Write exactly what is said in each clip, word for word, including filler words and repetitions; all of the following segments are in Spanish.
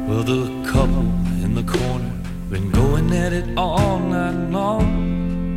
Well, the couple in the corner been going at it all night long.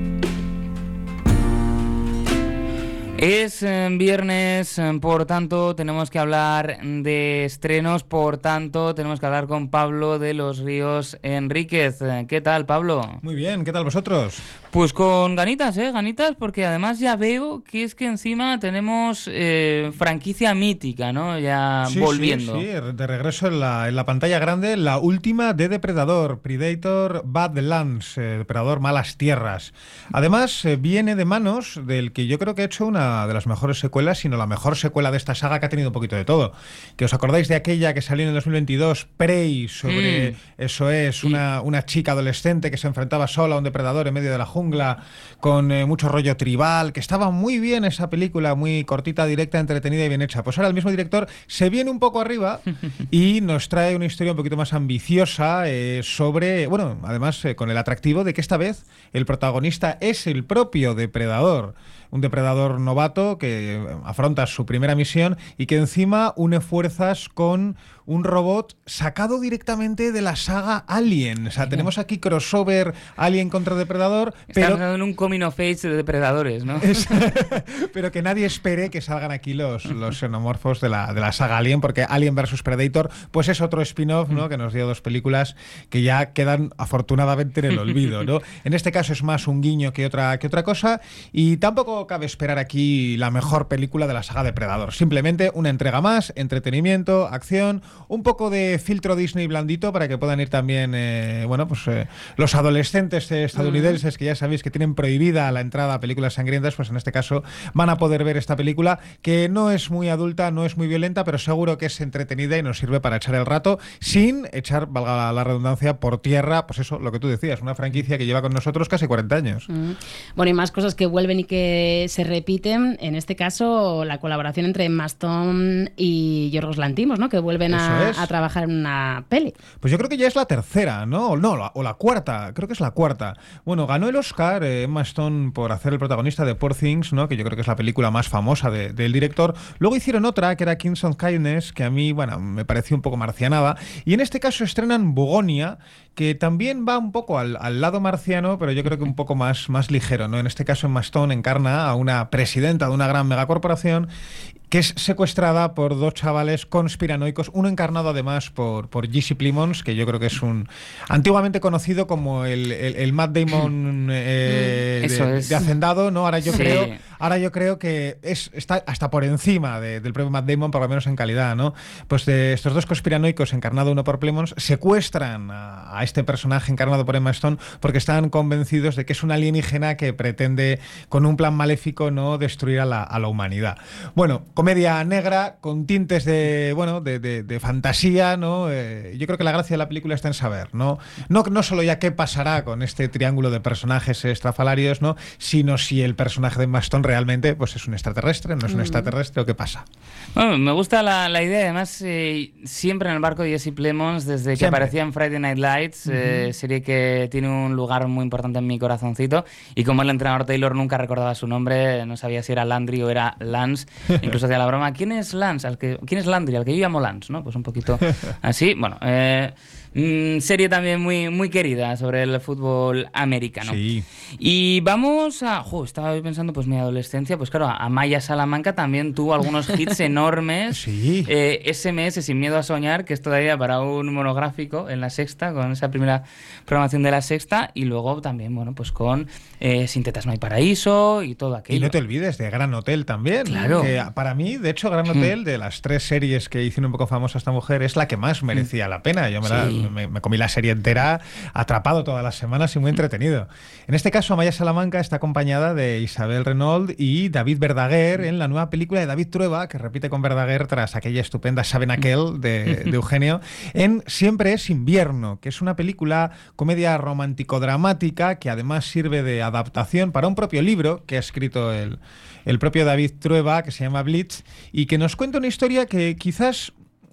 Es eh, viernes, eh, por tanto tenemos que hablar de estrenos, por tanto tenemos que hablar con Pablo de los Ríos Enríquez. Eh, ¿Qué tal, Pablo? Muy bien, ¿qué tal vosotros? Pues con ganitas, ¿eh? Ganitas, porque además ya veo que es que encima tenemos eh, franquicia mítica, ¿no? Ya sí, volviendo. Sí, sí, de regreso en la, en la pantalla grande, la última de Depredador, Predator Badlands, eh, Depredador Malas Tierras. Además, eh, viene de manos del que yo creo que ha hecho una de las mejores secuelas, sino la mejor secuela de esta saga, que ha tenido un poquito de todo. Que os acordáis de aquella que salió en el dos mil veintidós, Prey, sobre, mm. eso es, una, una chica adolescente que se enfrentaba sola a un depredador en medio de la jungla, con eh, mucho rollo tribal, que estaba muy bien esa película, muy cortita, directa, entretenida y bien hecha. Pues ahora el mismo director se viene un poco arriba y nos trae una historia un poquito más ambiciosa eh, sobre, bueno, además eh, con el atractivo de que esta vez el protagonista es el propio depredador. Un depredador novato que afronta su primera misión y que encima une fuerzas con un robot sacado directamente de la saga Alien. O sea, sí, tenemos aquí crossover Alien contra Depredador. Estamos pero en un coming of age de depredadores, ¿no? Es, pero que nadie espere que salgan aquí los, los xenomorfos de la, de la saga Alien, porque Alien versus Predator pues es otro spin-off, ¿no? Que nos dio dos películas que ya quedan afortunadamente en el olvido, ¿no? En este caso es más un guiño que otra, que otra cosa, y tampoco cabe esperar aquí la mejor película de la saga Depredador. Simplemente una entrega más, entretenimiento, acción, un poco de filtro Disney blandito para que puedan ir también eh, bueno, pues eh, los adolescentes estadounidenses que ya sabéis que tienen prohibida la entrada a películas sangrientas, pues en este caso van a poder ver esta película, que no es muy adulta, no es muy violenta, pero seguro que es entretenida y nos sirve para echar el rato sin echar, valga la redundancia, por tierra, pues eso, lo que tú decías, una franquicia que lleva con nosotros casi cuarenta años. Mm. Bueno, y más cosas que vuelven y que se repiten, en este caso la colaboración entre Emma Stone y Yorgos Lanthimos, ¿no? Que vuelven a, a trabajar en una peli. Pues yo creo que ya es la tercera, ¿no? O no, la, o la cuarta, creo que es la cuarta. Bueno, ganó el Oscar eh, Emma Stone por hacer el protagonista de Poor Things, ¿no? Que yo creo que es la película más famosa de, del director. Luego hicieron otra, que era Kings of Kindness, que a mí, bueno, me pareció un poco marcianada. Y en este caso estrenan Bugonia, que también va un poco al, al lado marciano, pero yo creo que un poco más, más ligero, ¿no? En este caso Emma Stone encarna a una presidenta de una gran megacorporación que es secuestrada por dos chavales conspiranoicos, uno encarnado además por, por Jesse Plemons, que yo creo que es un antiguamente conocido como el, el, el Matt Damon eh, de, es. de Hacendado, ¿no? Ahora yo sí. creo, ahora yo creo que es, está hasta por encima de, del propio Matt Damon, por lo menos en calidad, ¿no? Pues de estos dos conspiranoicos, encarnado uno por Plemons, secuestran a, a este personaje encarnado por Emma Stone porque están convencidos de que es un alienígena que pretende, con un plan maléfico, no destruir a la, a la humanidad. Bueno, comedia negra con tintes de, bueno, de, de, de fantasía, ¿no? Eh, yo creo que la gracia de la película está en saber, ¿no? No, no solo ya qué pasará con este triángulo de personajes estrafalarios, ¿no? Sino si el personaje de Emma Stone realmente pues es un extraterrestre, no es un extraterrestre, o qué pasa. Bueno, me gusta la, la idea, además eh, siempre en el barco de Jesse Plemons, desde que siempre aparecía en Friday Night Lights, uh-huh. eh, serie que tiene un lugar muy importante en mi corazoncito, y como el entrenador Taylor nunca recordaba su nombre, no sabía si era Landry o era Lance, incluso hacía la broma, ¿quién es Lance? Al que, ¿quién es Landry? Al que yo llamo Lance, ¿no? Pues un poquito así, bueno, eh, mmm, serie también muy, muy querida sobre el fútbol americano. Sí. Y vamos a, jo, estaba pensando, pues mi adolescencia, pues claro, Amaya Salamanca también tuvo algunos hits enormes. Sí. Eh, S M S, Sin miedo a soñar, que es todavía para un monográfico en La Sexta, con esa primera programación de La Sexta, y luego también, bueno, pues con eh, Sin tetas no hay paraíso y todo aquello. Y no te olvides de Gran Hotel también. Claro. Que para mí, de hecho, Gran Hotel, de las tres series que hicieron un poco famosa esta mujer, es la que más merecía la pena. Yo me, sí. la, me, me comí la serie entera, atrapado todas las semanas y muy entretenido. En este caso, Amaya Salamanca está acompañada de Isabel Renaud y David Verdaguer en la nueva película de David Trueba, que repite con Verdaguer tras aquella estupenda Saben aquel de, de Eugenio, en Siempre es invierno, que es una película comedia romántico-dramática que además sirve de adaptación para un propio libro que ha escrito el, el propio David Trueba, que se llama Blitz, y que nos cuenta una historia que quizás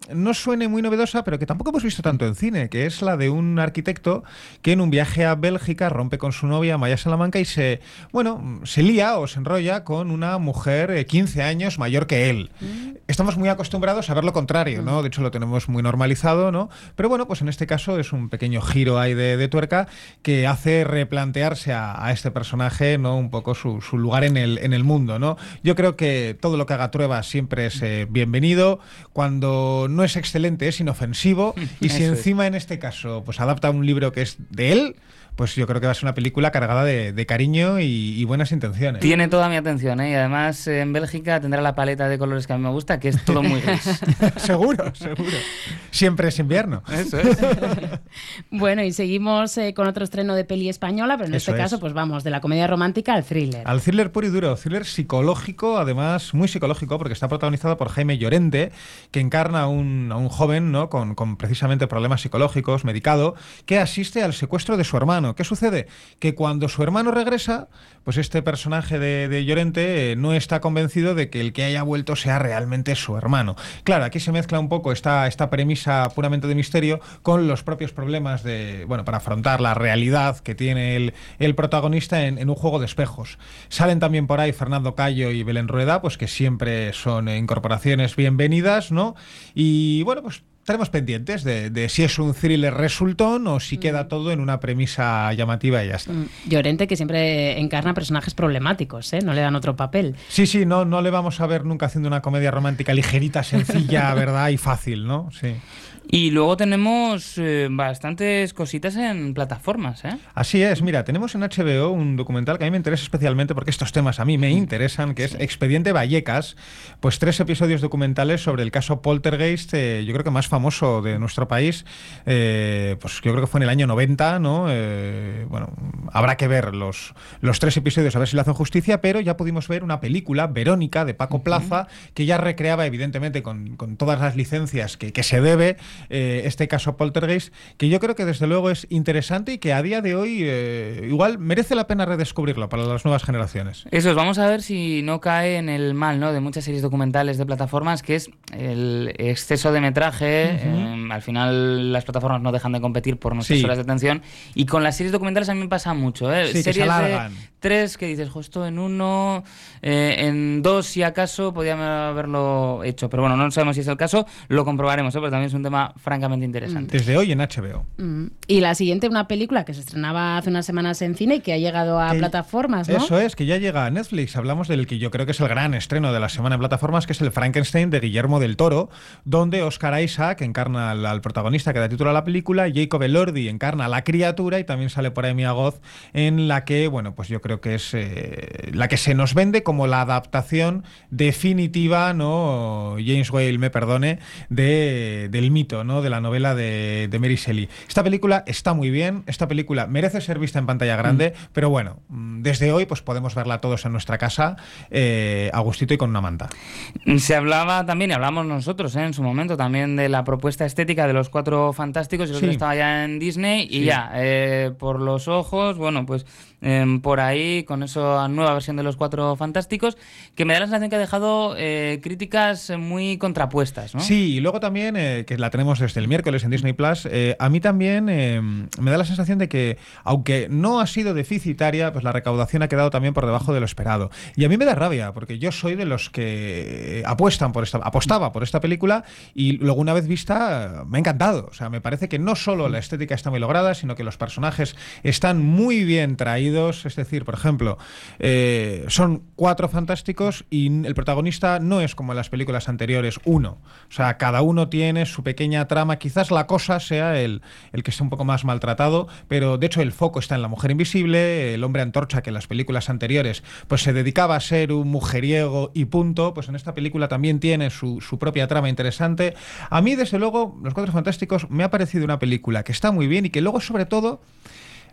no suene muy novedosa, pero que tampoco hemos visto tanto en cine, que es la de un arquitecto que en un viaje a Bélgica rompe con su novia Maya Salamanca y se, bueno, se lía o se enrolla con una mujer quince años mayor que él. Mm. Estamos muy acostumbrados a ver lo contrario, ¿no? De hecho, lo tenemos muy normalizado, ¿no? Pero bueno, pues en este caso es un pequeño giro ahí de, de tuerca que hace replantearse a, a este personaje, ¿no? Un poco su, su lugar en el, en el mundo, ¿no? Yo creo que todo lo que haga Trueba siempre es eh, bienvenido. Cuando no es excelente es inofensivo. Y si encima es. en este caso pues adapta un libro que es de él, pues yo creo que va a ser una película cargada de, de cariño y, y buenas intenciones. Tiene toda mi atención, ¿eh? Y además en Bélgica tendrá la paleta de colores que a mí me gusta, que es todo muy gris. Seguro, seguro. Siempre es invierno. Eso es. Bueno, y seguimos eh, con otro estreno de peli española, pero en Eso este es. caso pues vamos de la comedia romántica al thriller. Al thriller puro y duro, thriller psicológico, además muy psicológico, porque está protagonizado por Jaime Llorente, que encarna a un, a un joven, ¿no? con, con precisamente problemas psicológicos, medicado, que asiste al secuestro de su hermano. ¿Qué sucede? Que cuando su hermano regresa, pues este personaje de, de Llorente eh, no está convencido de que el que haya vuelto sea realmente su hermano. Claro, aquí se mezcla un poco esta, esta premisa puramente de misterio con los propios problemas de, bueno, para afrontar la realidad que tiene el, el protagonista en, en un juego de espejos. Salen también por ahí Fernando Cayo y Belén Rueda, pues que siempre son incorporaciones bienvenidas, ¿no? Y bueno, pues estaremos pendientes de, de si es un thriller resultón o si queda todo en una premisa llamativa y ya está. Mm. Llorente, que siempre encarna personajes problemáticos, ¿eh? No le dan otro papel. Sí, sí, no, no le vamos a ver nunca haciendo una comedia romántica ligerita, sencilla, ¿verdad? Y fácil, ¿no? Sí. Y luego tenemos eh, bastantes cositas en plataformas, ¿eh? Así es, mira, tenemos en H B O un documental que a mí me interesa especialmente porque estos temas a mí me interesan, que es Expediente Vallecas, pues tres episodios documentales sobre el caso Poltergeist, eh, yo creo que más famoso de nuestro país, eh, pues yo creo que fue en el año noventa, ¿no? Eh, bueno, habrá que ver los, los tres episodios a ver si le hacen justicia, pero ya pudimos ver una película, Verónica, de Paco Plaza, que ya recreaba evidentemente con, con todas las licencias que, que se debe, Eh, este caso Poltergeist, que yo creo que desde luego es interesante y que a día de hoy eh, igual merece la pena redescubrirlo para las nuevas generaciones. Eso es, vamos a ver si no cae en el mal, ¿no? de muchas series documentales de plataformas, que es el exceso de metraje. Uh-huh. eh, al final las plataformas no dejan de competir por nuestras sí. horas de atención, y con las series documentales a mí me pasa mucho, ¿eh? Sí, series que se alargan. De tres que dices, justo en uno, eh, en dos si acaso podía haberlo hecho, pero bueno, no sabemos si es el caso, lo comprobaremos, ¿eh? Pero también es un tema francamente interesante. Desde hoy en H B O. Mm. Y la siguiente, una película que se estrenaba hace unas semanas en cine y que ha llegado a que, plataformas, ¿no? Eso es, que ya llega a Netflix. Hablamos del que yo creo que es el gran estreno de la semana en plataformas, que es el Frankenstein de Guillermo del Toro, donde Oscar Isaac encarna al, al protagonista que da título a la película, Jacob Elordi encarna a la criatura y también sale por ahí Mia Goth, en la que, bueno, pues yo creo que es eh, la que se nos vende como la adaptación definitiva, ¿no? James Whale, me perdone, de, del mito, ¿no? De la novela de, de Mary Shelley. Esta película está muy bien, esta película merece ser vista en pantalla grande, mm. pero bueno, desde hoy pues podemos verla todos en nuestra casa, eh, a gustito y con una manta. Se hablaba también, y hablamos nosotros, ¿eh? en su momento, también de la propuesta estética de Los Cuatro Fantásticos. Yo creo sí. que estaba ya en Disney y sí. ya, eh, por los ojos, bueno, pues eh, por ahí, con esa nueva versión de Los Cuatro Fantásticos, que me da la sensación que ha dejado eh, críticas muy contrapuestas, ¿no? Sí, y luego también, eh, que la tenemos desde el miércoles en Disney Plus, eh, a mí también eh, me da la sensación de que, aunque no ha sido deficitaria, pues la recaudación ha quedado también por debajo de lo esperado. Y a mí me da rabia, porque yo soy de los que apuestan por esta, apostaba por esta película, y luego una vez vista me ha encantado. O sea, me parece que no solo la estética está muy lograda, sino que los personajes están muy bien traídos. Es decir, por ejemplo, eh, son cuatro fantásticos y el protagonista no es como en las películas anteriores uno. O sea, cada uno tiene su pequeña trama. Quizás la cosa sea el, el que esté un poco más maltratado, pero de hecho el foco está en la mujer invisible, el hombre antorcha, que en las películas anteriores pues se dedicaba a ser un mujeriego y punto. Pues en esta película también tiene su, su propia trama interesante. A mí, desde luego, Los Cuatro Fantásticos me ha parecido una película que está muy bien y que luego, sobre todo,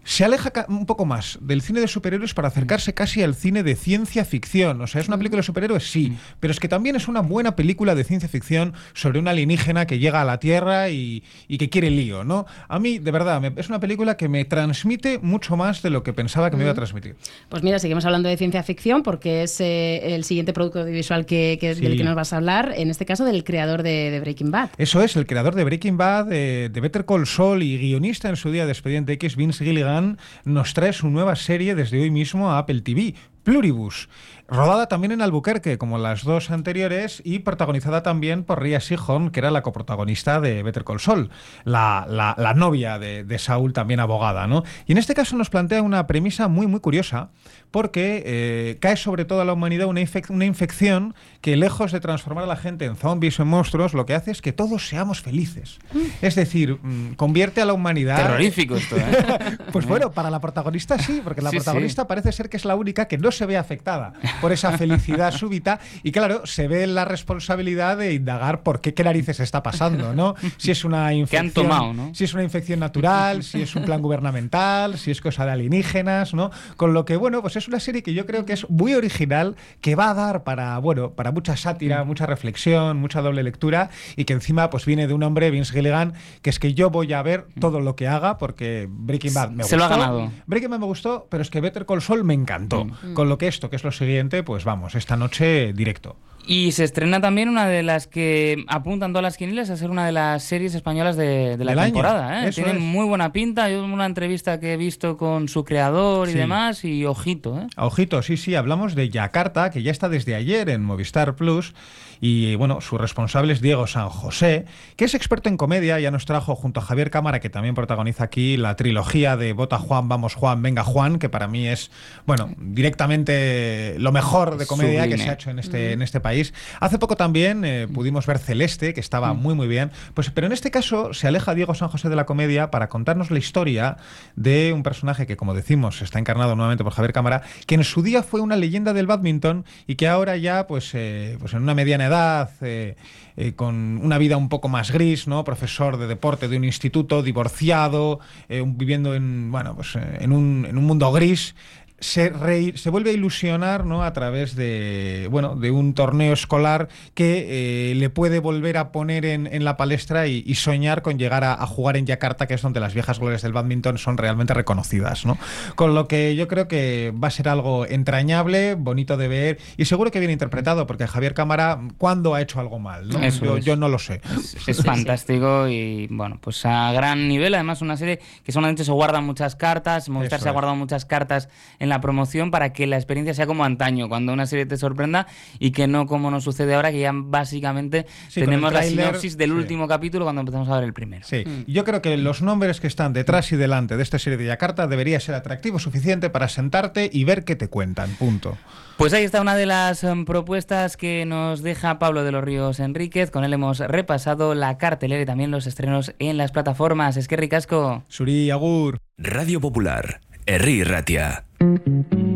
se aleja un poco más del cine de superhéroes para acercarse casi al cine de ciencia ficción. O sea, ¿es una película de superhéroes? Sí, pero es que también es una buena película de ciencia ficción sobre un alienígena que llega a la Tierra y, y que quiere lío, ¿no? A mí, de verdad, me, es una película que me transmite mucho más de lo que pensaba que me iba a transmitir. Pues mira, seguimos hablando de ciencia ficción porque es eh, el siguiente producto audiovisual que, que, sí. del que nos vas a hablar, en este caso del creador de, de Breaking Bad. Eso es, el creador de Breaking Bad, de, de Better Call Saul y guionista en su día de Expediente X, Vince Gilligan, nos trae su nueva serie desde hoy mismo a Apple T V, Pluribus, rodada también en Albuquerque, como las dos anteriores, y protagonizada también por Rhea Seehorn, que era la coprotagonista de Better Call Saul, la, la, la novia de, de Saul, también abogada, ¿no? Y en este caso nos plantea una premisa muy, muy curiosa, porque eh, cae sobre toda la humanidad una, infec una infección que, lejos de transformar a la gente en zombies o en monstruos, lo que hace es que todos seamos felices. Mm. Es decir, mmm, convierte a la humanidad... Terrorífico esto, ¿eh? Pues bueno, para la protagonista sí, porque la sí, protagonista sí. parece ser que es la única que no se ve afectada por esa felicidad súbita y claro, se ve la responsabilidad de indagar por qué, qué narices está pasando, ¿no? Si es una infección, ¿Qué han tomado, no? Si es una infección natural, si es un plan gubernamental, si es cosa de alienígenas, ¿no? Con lo que, bueno, pues es una serie que yo creo que es muy original, que va a dar para, bueno, para mucha sátira, mucha reflexión, mucha doble lectura y que encima pues viene de un hombre, Vince Gilligan, que es que yo voy a ver todo lo que haga porque Breaking Bad me se gustó. Se lo ha ganado. Breaking Bad me gustó, pero es que Better Call Saul me encantó. Mm. Con lo que esto, que es lo siguiente, pues vamos, esta noche directo. Y se estrena también una de las que apuntan todas las quinielas a ser una de las series españolas de, de la Del temporada. ¿eh? Tiene es. muy buena pinta. Yo una entrevista que he visto con su creador y sí. demás, y ojito. ¿eh? Ojito, sí, sí, hablamos de Yakarta, que ya está desde ayer en Movistar Plus. Y bueno, su responsable es Diego San José, que es experto en comedia. Ya nos trajo junto a Javier Cámara, que también protagoniza aquí la trilogía de Vota Juan, Vamos Juan, Venga Juan, que para mí es, bueno, directamente lo mejor de comedia Sublime. que se ha hecho en este, mm. en este país. Hace poco también eh, pudimos ver Celeste, que estaba mm. muy muy bien. Pues, pero en este caso se aleja Diego San José de la comedia para contarnos la historia de un personaje que, como decimos, está encarnado nuevamente por Javier Cámara, que en su día fue una leyenda del bádminton y que ahora ya, pues, eh, pues en una mediana edad, Eh, eh, con una vida un poco más gris, ¿no? Profesor de deporte de un instituto, divorciado, eh, un, viviendo en, bueno, pues, eh, en, un, en un mundo gris. Se, re, se vuelve a ilusionar, ¿no? A través de, bueno, de un torneo escolar que eh, le puede volver a poner en, en la palestra y, y soñar con llegar a, a jugar en Yakarta, que es donde las viejas glorias del bádminton son realmente reconocidas, ¿no? Con lo que yo creo que va a ser algo entrañable, bonito de ver y seguro que bien interpretado, porque Javier Cámara, ¿cuándo ha hecho algo mal? ¿no? Yo, yo no lo sé. Es, es fantástico y, bueno, pues a gran nivel. Además, una serie que solamente se guardan muchas cartas. Movistar se ha guardado muchas cartas en la la promoción para que la experiencia sea como antaño, cuando una serie te sorprenda y que no como nos sucede ahora, que ya básicamente sí, tenemos la sinopsis del sí. último capítulo cuando empezamos a ver el primero. Sí, mm. yo creo que los nombres que están detrás y delante de esta serie de Yakarta debería ser atractivo suficiente para sentarte y ver qué te cuentan, punto. Pues ahí está una de las um, propuestas que nos deja Pablo de los Ríos Enríquez. Con él hemos repasado la cartelera y también los estrenos en las plataformas. Es que ricasco. Suri, agur. Radio Popular, Herri Ratia.